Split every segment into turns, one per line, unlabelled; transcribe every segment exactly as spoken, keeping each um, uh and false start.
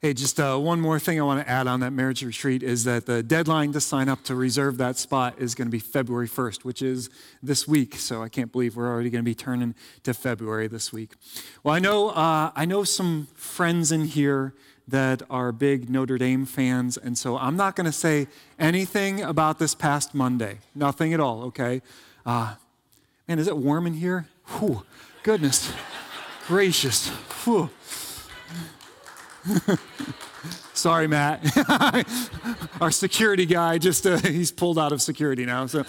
Hey, just uh, one more thing I want to add on that marriage retreat is that the deadline to sign up to reserve that spot is going to be February first, which is this week. So I can't believe we're already going to be turning to February this week. Well, I know uh, I know some friends in here that are big Notre Dame fans, and so I'm not going to say anything about this past Monday. Nothing at all, okay? Uh, man, is it warm in here? Whew, goodness gracious. Whew. Sorry, Matt. Our security guy just, uh, he's pulled out of security now. So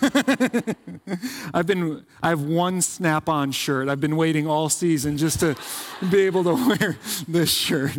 I've been, I have one Snap-on shirt. I've been waiting all season just to be able to wear this shirt.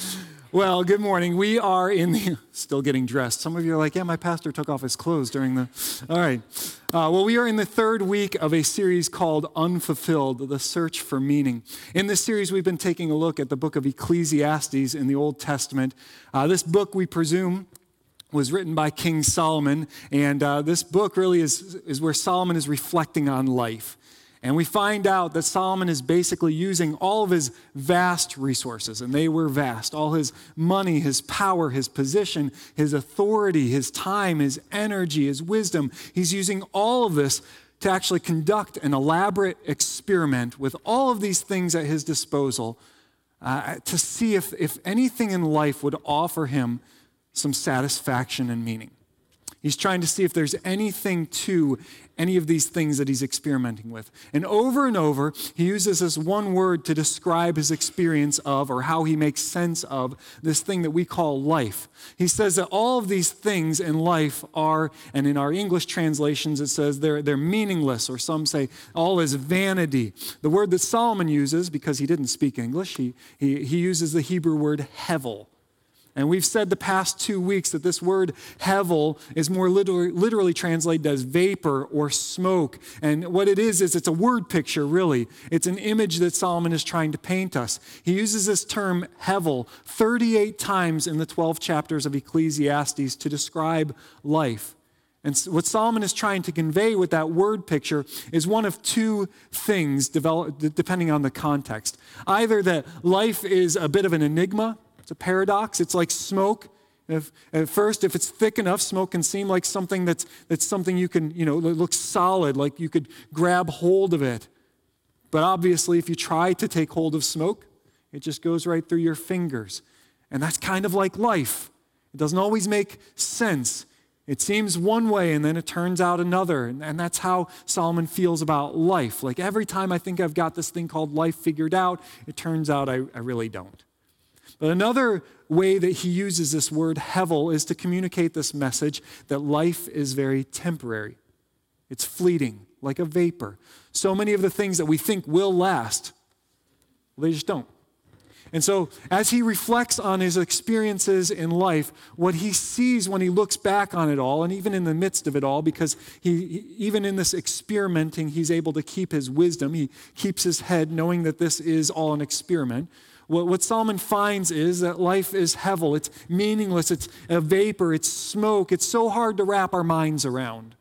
Well, good morning. We are in the, still getting dressed. Some of you are like, yeah, my pastor took off his clothes during the, all right. Uh, well, we are in the third week of a series called Unfulfilled, The Search for Meaning. In this series, we've been taking a look at the book of Ecclesiastes in the Old Testament. Uh, this book, we presume, was written by King Solomon, and uh, this book really is, is where Solomon is reflecting on life. And we find out that Solomon is basically using all of his vast resources, and they were vast, all his money, his power, his position, his authority, his time, his energy, his wisdom. He's using all of this to actually conduct an elaborate experiment with all of these things at his disposal uh, to see if, if anything in life would offer him some satisfaction and meaning. He's trying to see if there's anything to any of these things that he's experimenting with. And over and over, he uses this one word to describe his experience of, or how he makes sense of, this thing that we call life. He says that all of these things in life are, and in our English translations it says they're, they're meaningless, or some say all is vanity. The word that Solomon uses, because he didn't speak English, he, he, he uses the Hebrew word hevel. And we've said the past two weeks that this word hevel is more literally, literally translated as vapor or smoke. And what it is, is it's a word picture, really. It's an image that Solomon is trying to paint us. He uses this term hevel thirty-eight times in the twelve chapters of Ecclesiastes to describe life. And what Solomon is trying to convey with that word picture is one of two things, develop, depending on the context. Either that life is a bit of an enigma. It's a paradox. It's like smoke. If, at first, if it's thick enough, smoke can seem like something that's, that's something you can, you know, that looks solid, like you could grab hold of it. But obviously, if you try to take hold of smoke, it just goes right through your fingers. And that's kind of like life. It doesn't always make sense. It seems one way, and then it turns out another. And, and that's how Solomon feels about life. Like every time I think I've got this thing called life figured out, it turns out I, I really don't. But another way that he uses this word hevel is to communicate this message that life is very temporary. It's fleeting, like a vapor. So many of the things that we think will last, well, they just don't. And so as he reflects on his experiences in life, what he sees when he looks back on it all, and even in the midst of it all, because he, he even in this experimenting, he's able to keep his wisdom. He keeps his head knowing that this is all an experiment. What, what Solomon finds is that life is hevel. It's meaningless. It's a vapor. It's smoke. It's so hard to wrap our minds around.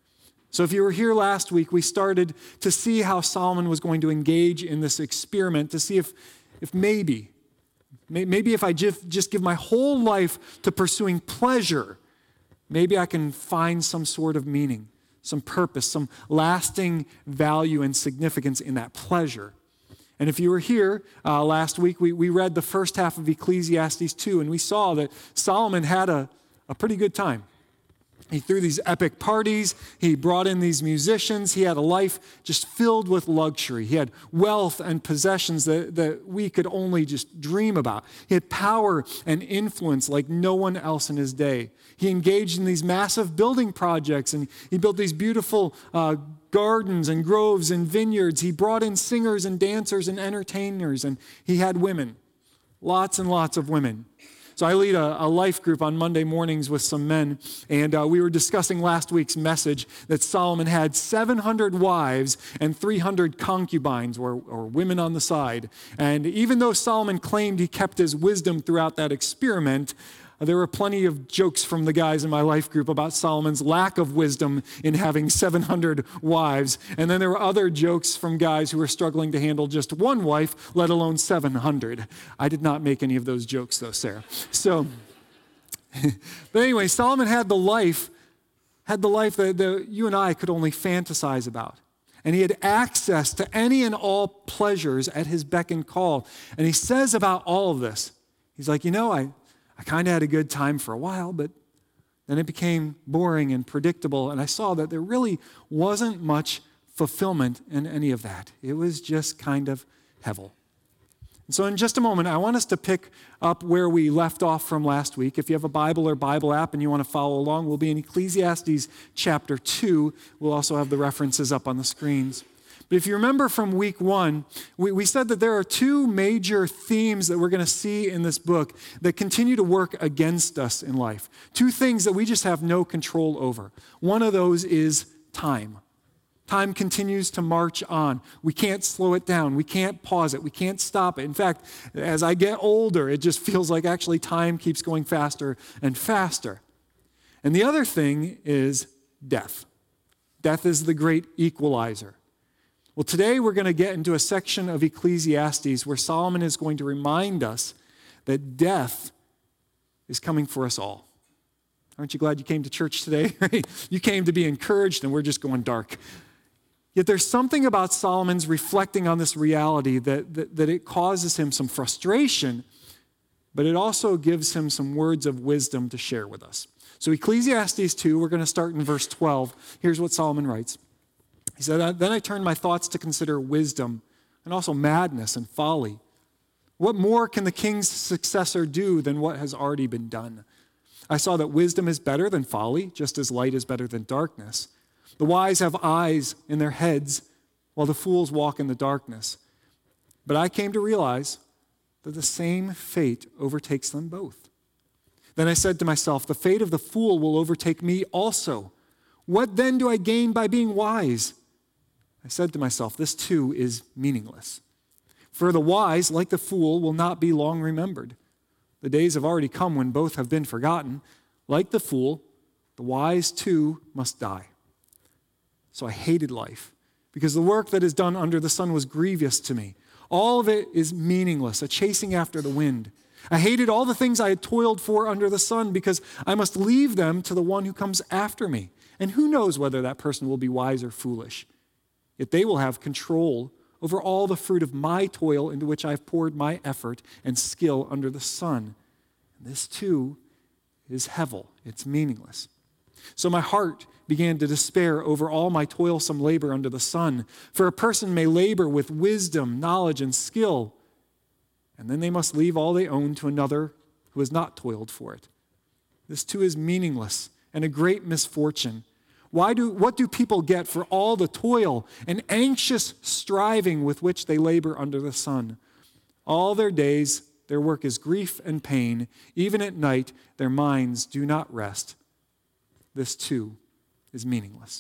So if you were here last week, we started to see how Solomon was going to engage in this experiment to see if, if maybe, maybe if I just, just give my whole life to pursuing pleasure, maybe I can find some sort of meaning, some purpose, some lasting value and significance in that pleasure. And if you were here uh, last week, we, we read the first half of Ecclesiastes two, and we saw that Solomon had a, a pretty good time. He threw these epic parties. He brought in these musicians. He had a life just filled with luxury. He had wealth and possessions that, that we could only just dream about. He had power and influence like no one else in his day. He engaged in these massive building projects, and he built these beautiful uh, gardens and groves and vineyards. He brought in singers and dancers and entertainers, and he had women, lots and lots of women. So I lead a, a life group on Monday mornings with some men, and uh, we were discussing last week's message that Solomon had seven hundred wives and three hundred concubines, or, or women on the side. And even though Solomon claimed he kept his wisdom throughout that experiment, There were plenty of jokes from the guys in my life group about Solomon's lack of wisdom in having seven hundred wives. And then there were other jokes from guys who were struggling to handle just one wife, let alone seven hundred. I did not make any of those jokes, though, Sarah. So, but anyway, Solomon had the life, had the life that, that you and I could only fantasize about. And he had access to any and all pleasures at his beck and call. And he says about all of this, he's like, you know, I... I kind of had a good time for a while, but then it became boring and predictable, and I saw that there really wasn't much fulfillment in any of that. It was just kind of hevel. And so in just a moment, I want us to pick up where we left off from last week. If you have a Bible or Bible app and you want to follow along, we'll be in Ecclesiastes chapter two. We'll also have the references up on the screens. But if you remember from week one, we, we said that there are two major themes that we're going to see in this book that continue to work against us in life. Two things that we just have no control over. One of those is time. Time continues to march on. We can't slow it down. We can't pause it. We can't stop it. In fact, as I get older, it just feels like actually time keeps going faster and faster. And the other thing is death. Death is the great equalizer. Well, today we're going to get into a section of Ecclesiastes where Solomon is going to remind us that death is coming for us all. Aren't you glad you came to church today? You came to be encouraged, and we're just going dark. Yet there's something about Solomon's reflecting on this reality that, that, that it causes him some frustration, but it also gives him some words of wisdom to share with us. So Ecclesiastes two, we're going to start in verse twelve. Here's what Solomon writes. He said, then I turned my thoughts to consider wisdom and also madness and folly. What more can the king's successor do than what has already been done? I saw that wisdom is better than folly, just as light is better than darkness. The wise have eyes in their heads, while the fools walk in the darkness. But I came to realize that the same fate overtakes them both. Then I said to myself, the fate of the fool will overtake me also. What then do I gain by being wise? I said to myself, this too is meaningless. For the wise, like the fool, will not be long remembered. The days have already come when both have been forgotten. Like the fool, the wise too must die. So I hated life, because the work that is done under the sun was grievous to me. All of it is meaningless, a chasing after the wind. I hated all the things I had toiled for under the sun, because I must leave them to the one who comes after me. And who knows whether that person will be wise or foolish? Yet they will have control over all the fruit of my toil into which I've poured my effort and skill under the sun. And this too is hevel. It's meaningless. So my heart began to despair over all my toilsome labor under the sun. For a person may labor with wisdom, knowledge, and skill, and then they must leave all they own to another who has not toiled for it. This too is meaningless and a great misfortune. Why do, what do people get for all the toil and anxious striving with which they labor under the sun? All their days, their work is grief and pain. Even at night, their minds do not rest. This too is meaningless.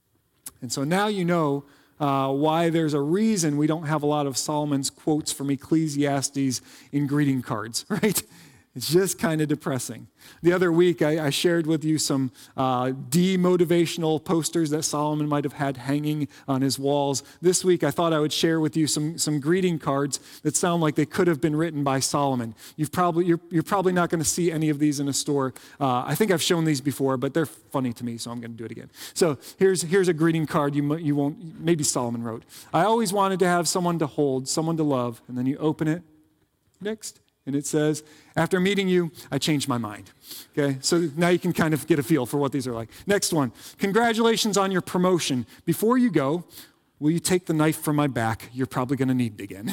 And so now you know uh, why there's a reason we don't have a lot of Solomon's quotes from Ecclesiastes in greeting cards, right? It's just kind of depressing. The other week, I, I shared with you some uh, demotivational posters that Solomon might have had hanging on his walls. This week, I thought I would share with you some, some greeting cards that sound like they could have been written by Solomon. You've probably, you're, you're probably not going to see any of these in a store. Uh, I think I've shown these before, but they're funny to me, so I'm going to do it again. So here's, here's a greeting card you, you won't, maybe Solomon wrote. I always wanted to have someone to hold, someone to love, and then you open it. Next. And it says, after meeting you, I changed my mind. Okay, so now you can kind of get a feel for what these are like. Next one, congratulations on your promotion. Before you go, will you take the knife from my back? You're probably going to need it again.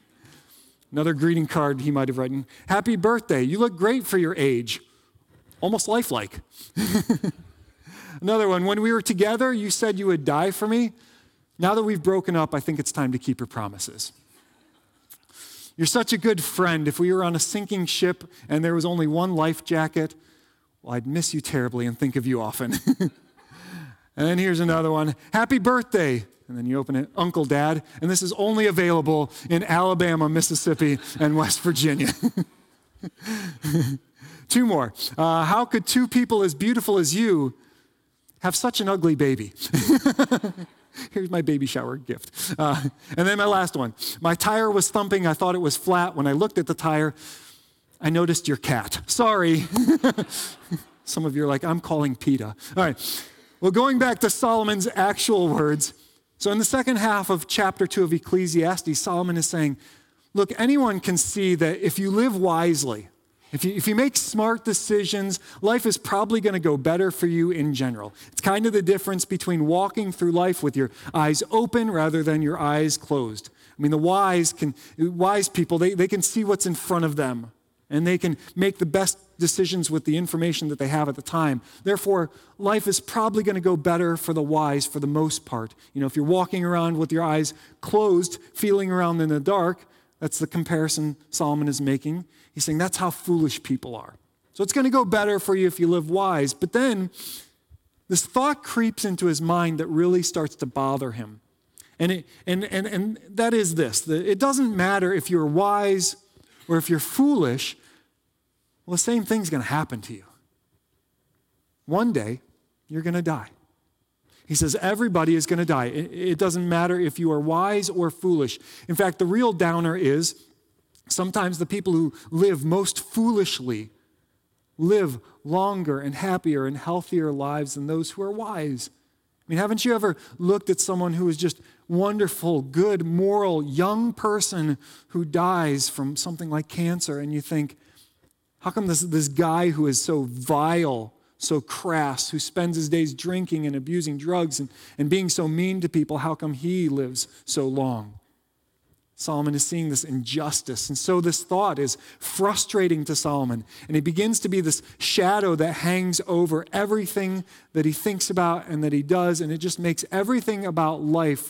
Another greeting card he might have written, happy birthday, you look great for your age. Almost lifelike. Another one, when we were together, you said you would die for me. Now that we've broken up, I think it's time to keep your promises. You're such a good friend. If we were on a sinking ship and there was only one life jacket, well, I'd miss you terribly and think of you often. And then here's another one. Happy birthday. And then you open it, Uncle Dad. And this is only available in Alabama, Mississippi, and West Virginia. Two more. Uh, how could two people as beautiful as you have such an ugly baby? Here's my baby shower gift. Uh, and then my last one. My tire was thumping. I thought it was flat. When I looked at the tire, I noticed your cat. Sorry. Some of you are like, I'm calling PETA. All right. Well, going back to Solomon's actual words. So in the second half of chapter two of Ecclesiastes, Solomon is saying, look, anyone can see that if you live wisely, If you, if you make smart decisions, life is probably going to go better for you in general. It's kind of the difference between walking through life with your eyes open rather than your eyes closed. I mean, the wise can, wise people, they, they can see what's in front of them, and they can make the best decisions with the information that they have at the time. Therefore, life is probably going to go better for the wise for the most part. You know, if you're walking around with your eyes closed, feeling around in the dark, that's the comparison Solomon is making. He's saying that's how foolish people are. So it's going to go better for you if you live wise. But then this thought creeps into his mind that really starts to bother him. And it, and, and, and that is this. That it doesn't matter if you're wise or if you're foolish. Well, the same thing's going to happen to you. One day, you're going to die. He says everybody is going to die. It, it doesn't matter if you are wise or foolish. In fact, the real downer is sometimes the people who live most foolishly live longer and happier and healthier lives than those who are wise. I mean, haven't you ever looked at someone who is just wonderful, good, moral, young person who dies from something like cancer, and you think, how come this, this guy who is so vile, so crass, who spends his days drinking and abusing drugs and, and being so mean to people, how come he lives so long? Solomon is seeing this injustice, and so this thought is frustrating to Solomon, and it begins to be this shadow that hangs over everything that he thinks about and that he does, and it just makes everything about life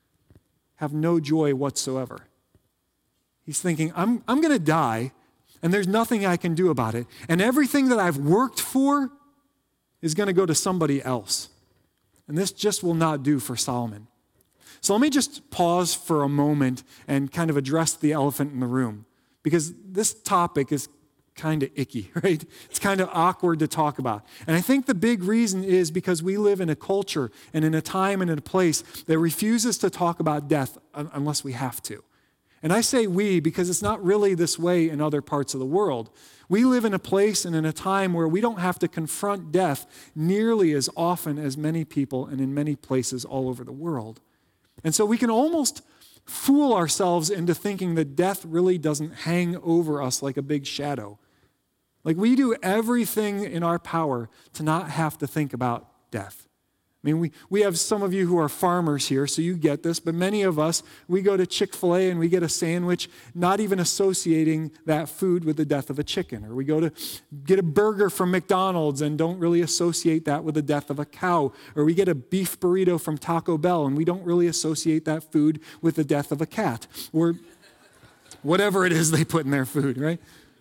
have no joy whatsoever. He's thinking, I'm, I'm going to die, and there's nothing I can do about it, and everything that I've worked for is going to go to somebody else, and this just will not do for Solomon. So let me just pause for a moment and kind of address the elephant in the room, because this topic is kind of icky, right? It's kind of awkward to talk about. And I think the big reason is because we live in a culture and in a time and in a place that refuses to talk about death unless we have to. And I say we because it's not really this way in other parts of the world. We live in a place and in a time where we don't have to confront death nearly as often as many people and in many places all over the world. And so we can almost fool ourselves into thinking that death really doesn't hang over us like a big shadow. Like we do everything in our power to not have to think about death. I mean, we, we have some of you who are farmers here, so you get this, but many of us, we go to Chick-fil-A and we get a sandwich, not even associating that food with the death of a chicken. Or we go to get a burger from McDonald's and don't really associate that with the death of a cow. Or we get a beef burrito from Taco Bell and we don't really associate that food with the death of a cat. Or whatever it is they put in their food, right?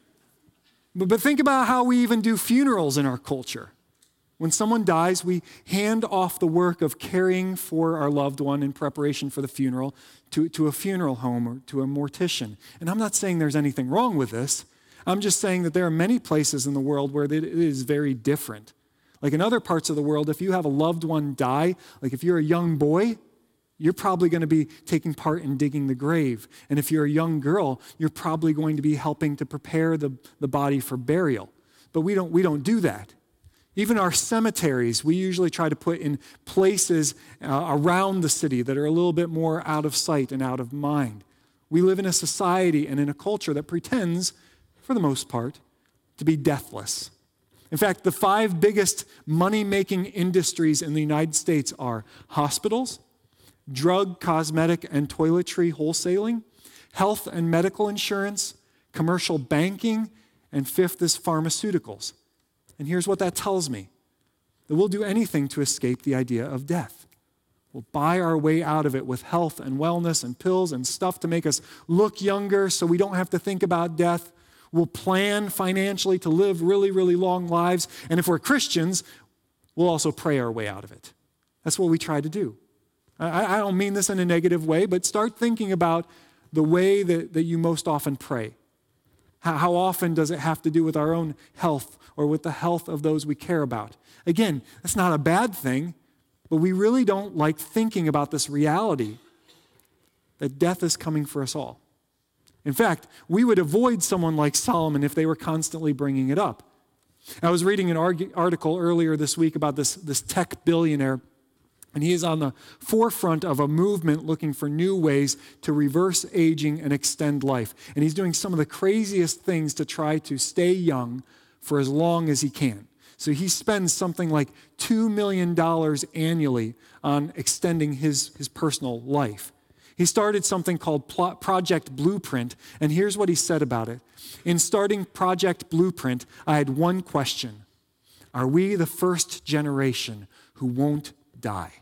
But, but think about how we even do funerals in our culture. When someone dies, we hand off the work of caring for our loved one in preparation for the funeral to, to a funeral home or to a mortician. And I'm not saying there's anything wrong with this. I'm just saying that there are many places in the world where it is very different. Like in other parts of the world, if you have a loved one die, like if you're a young boy, you're probably going to be taking part in digging the grave. And if you're a young girl, you're probably going to be helping to prepare the, the body for burial. But we don't, we don't do that. Even our cemeteries, we usually try to put in places uh, around the city that are a little bit more out of sight and out of mind. We live in a society and in a culture that pretends, for the most part, to be deathless. In fact, the five biggest money-making industries in the United States are hospitals, drug, cosmetic, and toiletry wholesaling, health and medical insurance, commercial banking, and fifth is pharmaceuticals. And here's what that tells me, that we'll do anything to escape the idea of death. We'll buy our way out of it with health and wellness and pills and stuff to make us look younger so we don't have to think about death. We'll plan financially to live really, really long lives. And if we're Christians, we'll also pray our way out of it. That's what we try to do. I, I don't mean this in a negative way, but start thinking about the way that, that you most often pray. How, how often does it have to do with our own health or with the health of those we care about? Again, that's not a bad thing, but we really don't like thinking about this reality that death is coming for us all. In fact, we would avoid someone like Solomon if they were constantly bringing it up. I was reading an arg- article earlier this week about this, this tech billionaire, and he is on the forefront of a movement looking for new ways to reverse aging and extend life. And he's doing some of the craziest things to try to stay young for as long as he can. So he spends something like two million dollars annually on extending his, his personal life. He started something called Project Blueprint, and here's what he said about it. In starting Project Blueprint, I had one question. Are we the first generation who won't die?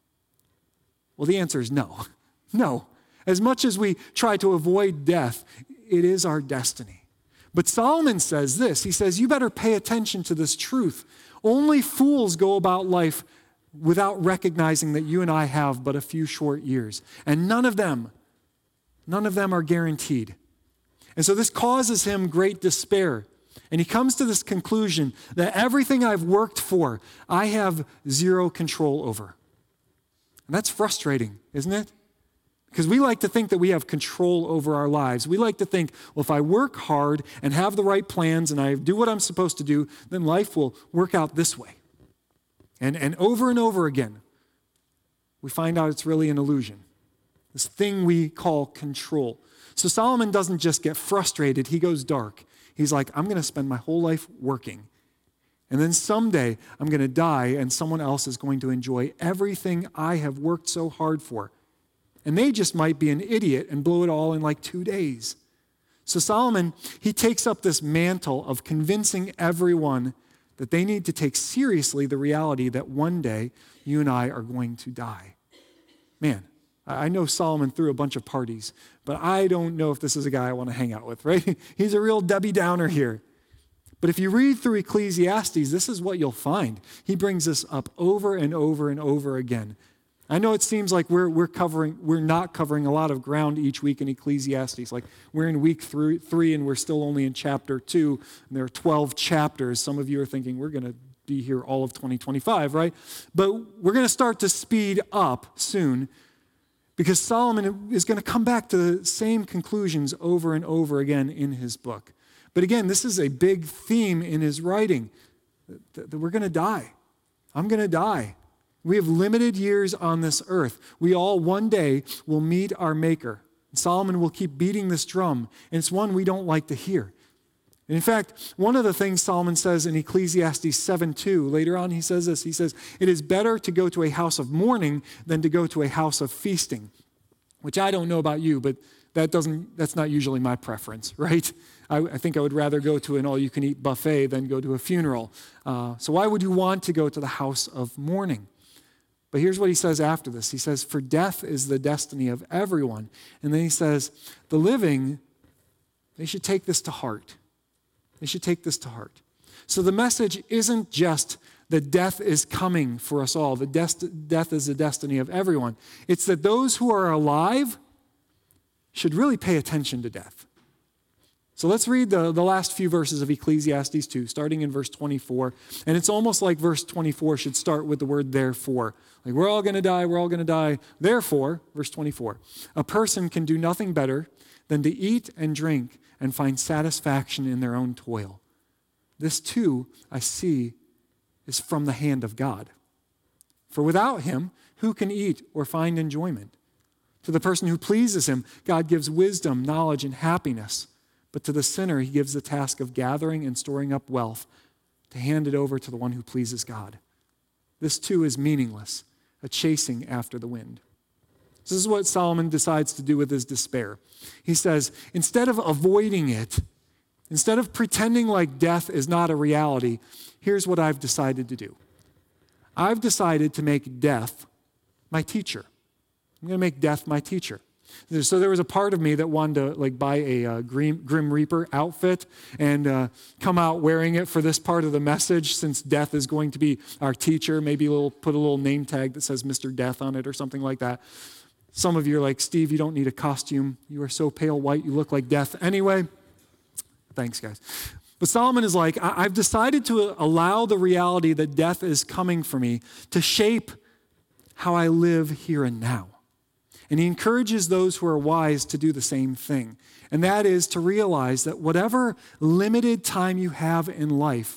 Well, the answer is no. No. As much as we try to avoid death, it is our destiny. But Solomon says this. He says, you better pay attention to this truth. Only fools go about life without recognizing that you and I have but a few short years. And none of them, none of them are guaranteed. And so this causes him great despair. And he comes to this conclusion that everything I've worked for, I have zero control over. And that's frustrating, isn't it? Because we like to think that we have control over our lives. We like to think, well, if I work hard and have the right plans and I do what I'm supposed to do, then life will work out this way. And, and over and over again, we find out it's really an illusion. This thing we call control. So Solomon doesn't just get frustrated, he goes dark. He's like, I'm going to spend my whole life working. And then someday I'm going to die and someone else is going to enjoy everything I have worked so hard for. And they just might be an idiot and blow it all in like two days. So Solomon, he takes up this mantle of convincing everyone that they need to take seriously the reality that one day you and I are going to die. Man, I know Solomon threw a bunch of parties, but I don't know if this is a guy I want to hang out with, right? He's a real Debbie Downer here. But if you read through Ecclesiastes, this is what you'll find. He brings this up over and over and over again. I know it seems like we're we're covering we're not covering a lot of ground each week in Ecclesiastes. Like we're in week three, three and we're still only in chapter two, and there are twelve chapters. Some of you are thinking we're going to be here all of twenty twenty-five, right? But we're going to start to speed up soon because Solomon is going to come back to the same conclusions over and over again in his book. But again, this is a big theme in his writing, that, that we're going to die. I'm going to die. We have limited years on this earth. We all one day will meet our Maker. Solomon will keep beating this drum, and it's one we don't like to hear. And in fact, one of the things Solomon says in Ecclesiastes seven two, later on he says this, he says, it is better to go to a house of mourning than to go to a house of feasting, which I don't know about you, but that doesn't, that's not usually my preference, right? I, I think I would rather go to an all-you-can-eat buffet than go to a funeral. Uh, so why would you want to go to the house of mourning? But here's what he says after this. He says, for death is the destiny of everyone. And then he says, the living, they should take this to heart. They should take this to heart. So the message isn't just that death is coming for us all. The dest- death is the destiny of everyone. It's that those who are alive should really pay attention to death. So let's read the, the last few verses of Ecclesiastes two, starting in verse twenty-four. And it's almost like verse twenty-four should start with the word therefore. Like we're all going to die, we're all going to die. Therefore, verse twenty-four, a person can do nothing better than to eat and drink and find satisfaction in their own toil. This too, I see, is from the hand of God. For without him, who can eat or find enjoyment? To the person who pleases him, God gives wisdom, knowledge, and happiness. But to the sinner, he gives the task of gathering and storing up wealth to hand it over to the one who pleases God. This too is meaningless, a chasing after the wind. This is what Solomon decides to do with his despair. He says, instead of avoiding it, instead of pretending like death is not a reality, here's what I've decided to do. I've decided to make death my teacher. I'm going to make death my teacher. So there was a part of me that wanted to like buy a uh, Grim, Grim Reaper outfit and uh, come out wearing it for this part of the message, since death is going to be our teacher. Maybe we'll put a little name tag that says Mister Death on it or something like that. Some of you are like, Steve, you don't need a costume. You are so pale white, you look like death anyway. Thanks, guys. But Solomon is like, I- I've decided to allow the reality that death is coming for me to shape how I live here and now. And he encourages those who are wise to do the same thing. And that is to realize that whatever limited time you have in life,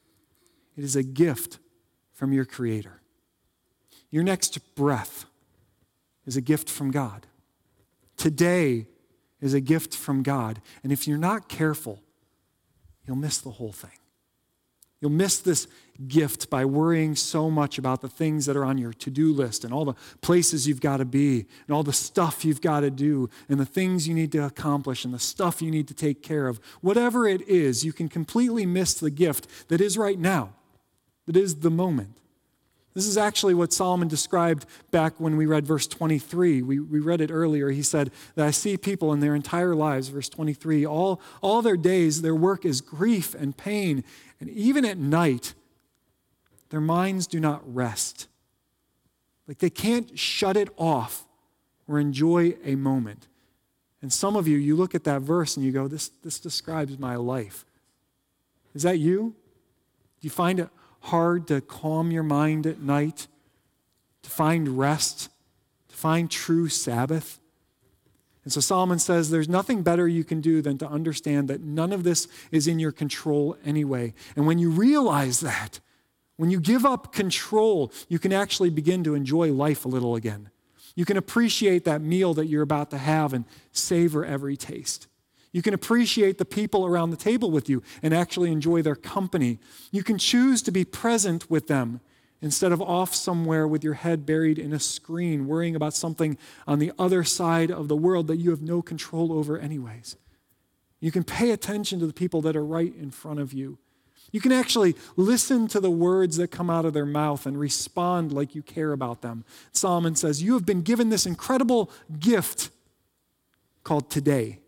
it is a gift from your Creator. Your next breath is a gift from God. Today is a gift from God. And if you're not careful, you'll miss the whole thing. You'll miss this gift by worrying so much about the things that are on your to-do list and all the places you've got to be and all the stuff you've got to do and the things you need to accomplish and the stuff you need to take care of. Whatever it is, you can completely miss the gift that is right now, that is the moment. This is actually what Solomon described back when we read verse twenty-three. We, we read it earlier. He said that I see people in their entire lives, verse twenty-three, all, all their days, their work is grief and pain. And even at night, their minds do not rest. Like they can't shut it off or enjoy a moment. And some of you, you look at that verse and you go, this, this describes my life. Is that you? Do you find it hard to calm your mind at night, to find rest, to find true Sabbath? And so Solomon says there's nothing better you can do than to understand that none of this is in your control anyway. And when you realize that, when you give up control, you can actually begin to enjoy life a little again. You can appreciate that meal that you're about to have and savor every taste. You can appreciate the people around the table with you and actually enjoy their company. You can choose to be present with them instead of off somewhere with your head buried in a screen, worrying about something on the other side of the world that you have no control over anyways. You can pay attention to the people that are right in front of you. You can actually listen to the words that come out of their mouth and respond like you care about them. Solomon says, you have been given this incredible gift called today.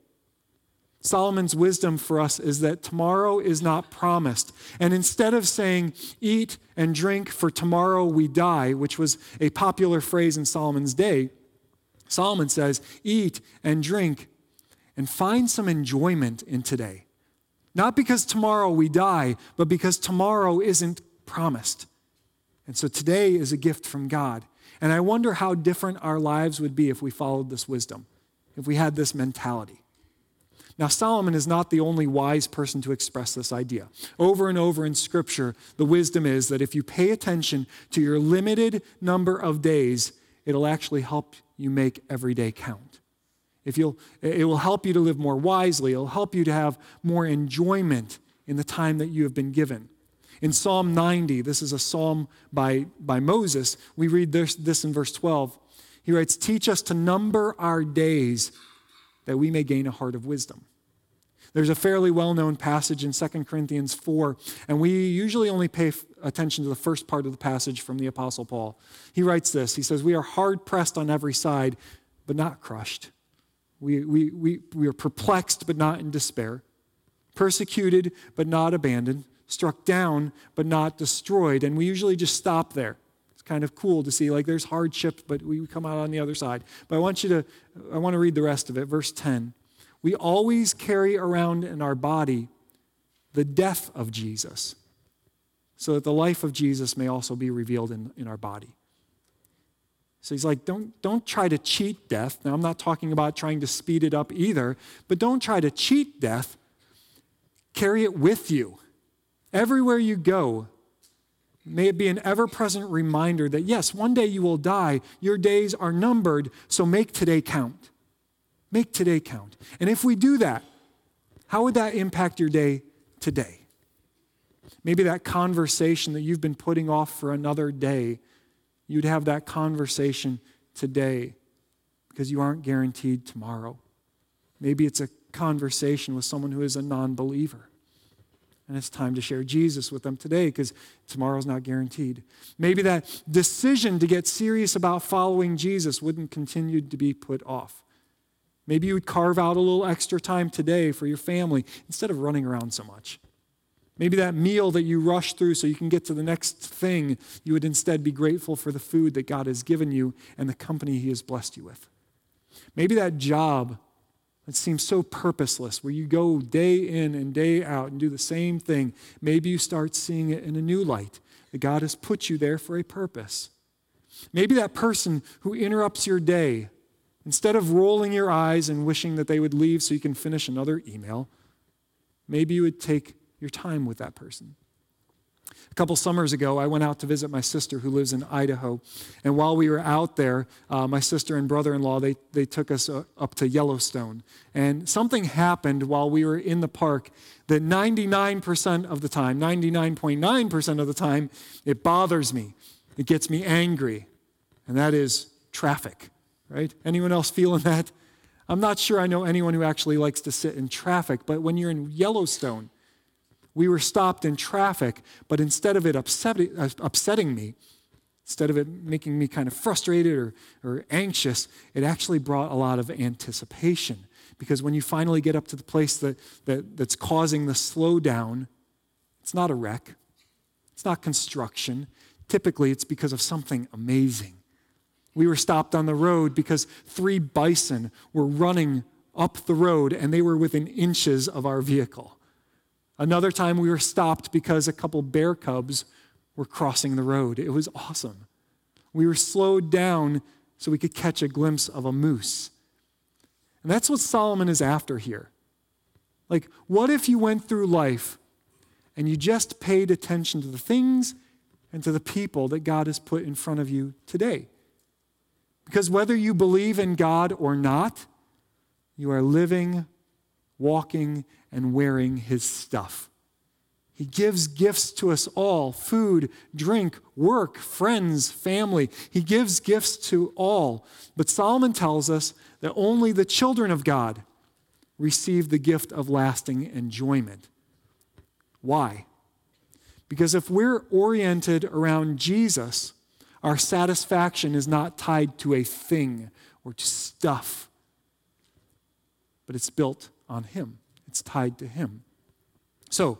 Solomon's wisdom for us is that tomorrow is not promised. And instead of saying, eat and drink for tomorrow we die, which was a popular phrase in Solomon's day, Solomon says, eat and drink and find some enjoyment in today. Not because tomorrow we die, but because tomorrow isn't promised. And so today is a gift from God. And I wonder how different our lives would be if we followed this wisdom, if we had this mentality. Now, Solomon is not the only wise person to express this idea. Over and over in Scripture, the wisdom is that if you pay attention to your limited number of days, it'll actually help you make every day count. If you'll, it will help you to live more wisely. It'll help you to have more enjoyment in the time that you have been given. In Psalm ninety, this is a psalm by, by Moses, we read this, this in verse twelve. He writes, teach us to number our days that we may gain a heart of wisdom. There's a fairly well-known passage in Second Corinthians four, and we usually only pay attention to the first part of the passage from the Apostle Paul. He writes this, he says, we are hard-pressed on every side, but not crushed. We, we, we, we are perplexed, but not in despair. Persecuted, but not abandoned. Struck down, but not destroyed. And we usually just stop there. It's kind of cool to see, like there's hardship, but we come out on the other side. But I want you to, I want to read the rest of it. Verse ten. We always carry around in our body the death of Jesus, so that the life of Jesus may also be revealed in, in our body. So he's like, don't, don't try to cheat death. Now, I'm not talking about trying to speed it up either, but don't try to cheat death. Carry it with you. Everywhere you go, may it be an ever-present reminder that, yes, one day you will die. Your days are numbered, so make today count. Make today count. And if we do that, how would that impact your day today? Maybe that conversation that you've been putting off for another day, you'd have that conversation today because you aren't guaranteed tomorrow. Maybe it's a conversation with someone who is a non-believer. And it's time to share Jesus with them today because tomorrow's not guaranteed. Maybe that decision to get serious about following Jesus wouldn't continue to be put off. Maybe you would carve out a little extra time today for your family instead of running around so much. Maybe that meal that you rush through so you can get to the next thing, you would instead be grateful for the food that God has given you and the company He has blessed you with. Maybe that job It seems so purposeless, where you go day in and day out and do the same thing. Maybe you start seeing it in a new light, that God has put you there for a purpose. Maybe that person who interrupts your day, instead of rolling your eyes and wishing that they would leave so you can finish another email, maybe you would take your time with that person. A couple summers ago, I went out to visit my sister who lives in Idaho. And while we were out there, uh, my sister and brother-in-law, they, they took us uh, up to Yellowstone. And something happened while we were in the park that ninety-nine percent of the time, ninety-nine point nine percent of the time, it bothers me. It gets me angry. And that is traffic, right? Anyone else feeling that? I'm not sure I know anyone who actually likes to sit in traffic, but when you're in Yellowstone, we were stopped in traffic, but instead of it upsetting, uh, upsetting me, instead of it making me kind of frustrated or, or anxious, it actually brought a lot of anticipation. Because when you finally get up to the place that, that, that's causing the slowdown, it's not a wreck. It's not construction. Typically, it's because of something amazing. We were stopped on the road because three bison were running up the road, and they were within inches of our vehicle. Another time we were stopped because a couple bear cubs were crossing the road. It was awesome. We were slowed down so we could catch a glimpse of a moose. And that's what Solomon is after here. Like, what if you went through life and you just paid attention to the things and to the people that God has put in front of you today? Because whether you believe in God or not, you are living, walking, and wearing his stuff. He gives gifts to us all: food, drink, work, friends, family. He gives gifts to all. But Solomon tells us that only the children of God receive the gift of lasting enjoyment. Why? Because if we're oriented around Jesus, our satisfaction is not tied to a thing or to stuff, but it's built on him. It's tied to him. So,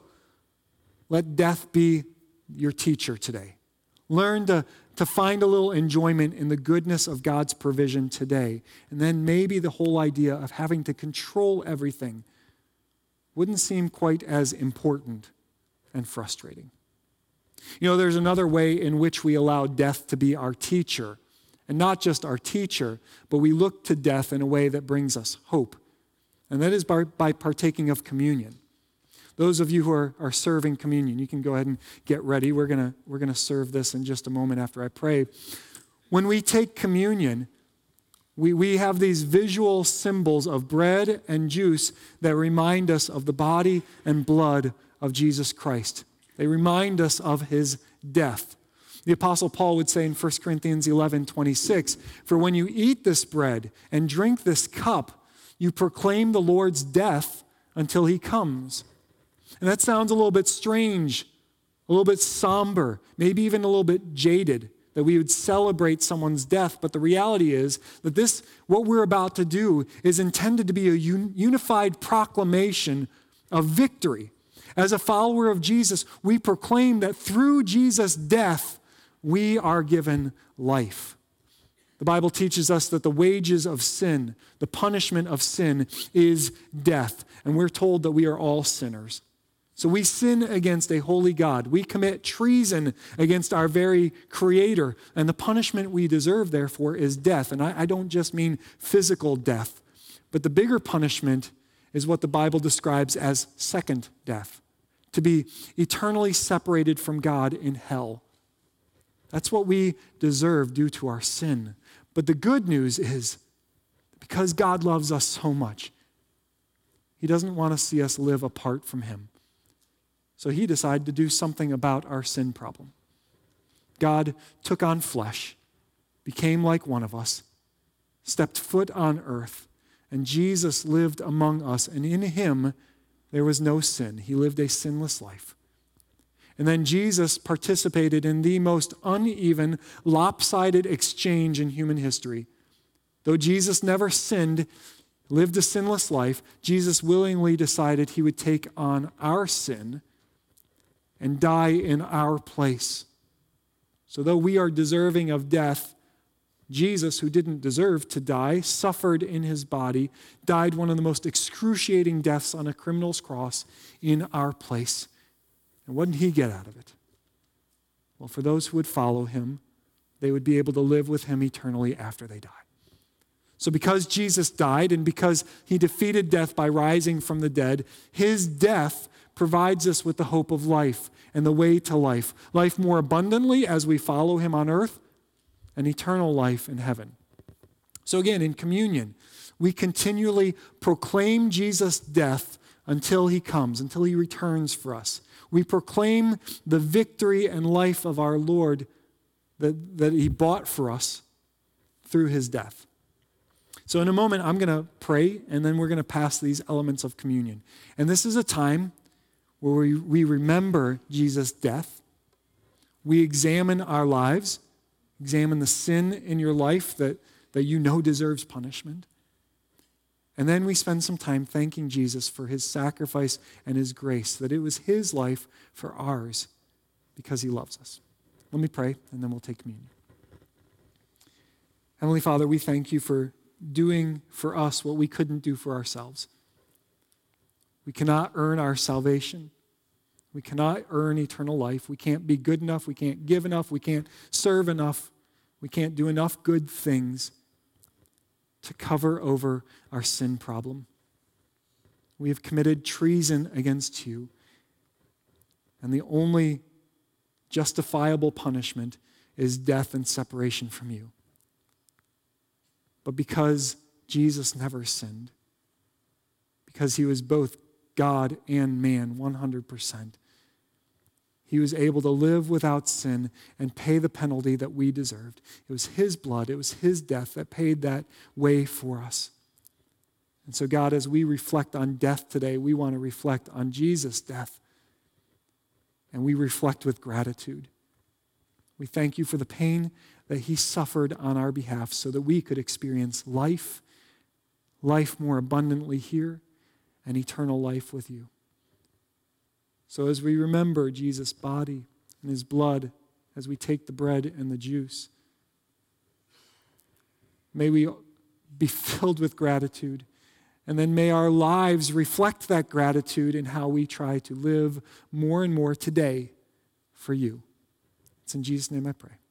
let death be your teacher today. Learn to, to find a little enjoyment in the goodness of God's provision today. And then maybe the whole idea of having to control everything wouldn't seem quite as important and frustrating. You know, there's another way in which we allow death to be our teacher. And not just our teacher, but we look to death in a way that brings us hope. And that is by, by partaking of communion. Those of you who are, are serving communion, you can go ahead and get ready. We're gonna, we're gonna serve this in just a moment after I pray. When we take communion, we, we have these visual symbols of bread and juice that remind us of the body and blood of Jesus Christ. They remind us of his death. The Apostle Paul would say in First Corinthians eleven twenty-six, "For when you eat this bread and drink this cup, you proclaim the Lord's death until he comes." And that sounds a little bit strange, a little bit somber, maybe even a little bit jaded, that we would celebrate someone's death. But the reality is that this, what we're about to do, is intended to be a un- unified proclamation of victory. As a follower of Jesus, we proclaim that through Jesus' death, we are given life. The Bible teaches us that the wages of sin, the punishment of sin, is death. And we're told that we are all sinners. So we sin against a holy God. We commit treason against our very Creator. And the punishment we deserve, therefore, is death. And I, I don't just mean physical death, but the bigger punishment is what the Bible describes as second death, to be eternally separated from God in hell. That's what we deserve due to our sin. But the good news is, because God loves us so much, he doesn't want to see us live apart from him. So he decided to do something about our sin problem. God took on flesh, became like one of us, stepped foot on earth, and Jesus lived among us, and in him there was no sin. He lived a sinless life. And then Jesus participated in the most uneven, lopsided exchange in human history. Though Jesus never sinned, lived a sinless life, Jesus willingly decided he would take on our sin and die in our place. So though we are deserving of death, Jesus, who didn't deserve to die, suffered in his body, died one of the most excruciating deaths on a criminal's cross in our place. And what did he get out of it? Well, for those who would follow him, they would be able to live with him eternally after they die. So because Jesus died and because he defeated death by rising from the dead, his death provides us with the hope of life and the way to life. Life more abundantly as we follow him on earth, and eternal life in heaven. So again, in communion, we continually proclaim Jesus' death until he comes, until he returns for us. We proclaim the victory and life of our Lord that, that he bought for us through his death. So in a moment, I'm going to pray, and then we're going to pass these elements of communion. And this is a time where we, we remember Jesus' death. We examine our lives, examine the sin in your life that, that you know deserves punishment. And then we spend some time thanking Jesus for his sacrifice and his grace, that it was his life for ours because he loves us. Let me pray, and then we'll take communion. Heavenly Father, we thank you for doing for us what we couldn't do for ourselves. We cannot earn our salvation. We cannot earn eternal life. We can't be good enough. We can't give enough. We can't serve enough. We can't do enough good things to cover over our sin problem. We have committed treason against you. And the only justifiable punishment is death and separation from you. But because Jesus never sinned, because he was both God and man, one hundred percent, he was able to live without sin and pay the penalty that we deserved. It was his blood, it was his death that paid that way for us. And so, God, as we reflect on death today, we want to reflect on Jesus' death. And we reflect with gratitude. We thank you for the pain that he suffered on our behalf so that we could experience life, life more abundantly here, and eternal life with you. So as we remember Jesus' body and his blood, as we take the bread and the juice, may we be filled with gratitude, and then may our lives reflect that gratitude in how we try to live more and more today for you. It's in Jesus' name I pray.